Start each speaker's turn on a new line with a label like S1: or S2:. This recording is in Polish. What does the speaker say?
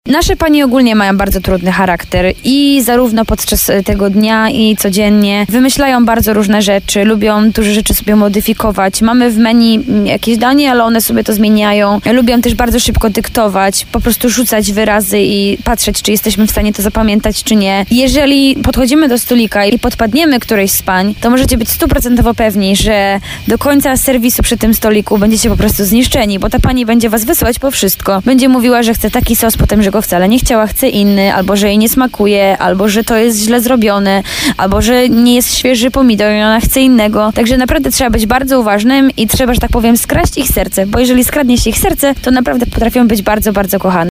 S1: Nasze panie ogólnie mają bardzo trudny charakter i zarówno podczas tego dnia i codziennie wymyślają bardzo różne rzeczy, lubią dużo rzeczy sobie modyfikować. Mamy w menu jakieś danie, ale one sobie to zmieniają. Lubią też bardzo szybko dyktować, po prostu rzucać wyrazy i patrzeć, czy jesteśmy w stanie to zapamiętać, czy nie. Jeżeli podchodzimy do stolika i podpadniemy którejś z pań, to możecie być 100% pewni, że do końca serwisu przy tym stoliku będziecie po prostu zniszczeni, bo ta pani będzie was wysyłać po wszystko. Będzie mówiła, że chce taki sos, potem, że go wcale nie chciała, chce inny, albo że jej nie smakuje, albo że to jest źle zrobione, albo że nie jest świeży pomidor i ona chce innego. Także naprawdę trzeba być bardzo uważnym i trzeba, że tak powiem, skraść ich serce, bo jeżeli skradnie się ich serce, to naprawdę potrafią być bardzo, bardzo kochane.